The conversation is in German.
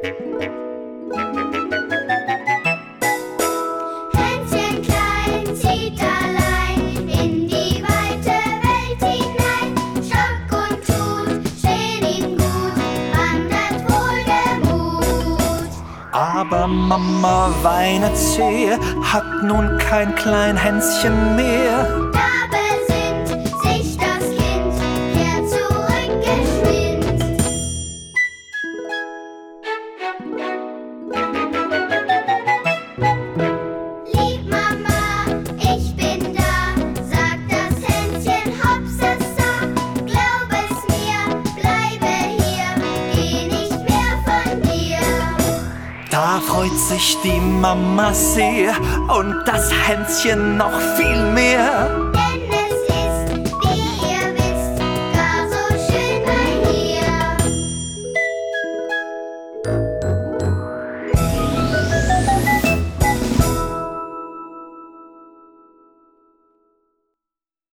Hänschen klein zieht allein in die weite Welt hinein. Stock und Hut stehen ihm gut, wandert wohlgemut. Aber Mama weinet sehr, hat nun kein Kleinhänschen mehr. Da besinnt sich das Kind, kehrt zurück geschwind. Lieb Mama, ich bin da, sagt das Hänschen hopsasa. Glaub es mir, bleibe hier, geh nicht mehr von dir. Da freut sich die Mama sehr und das Hänschen noch viel mehr.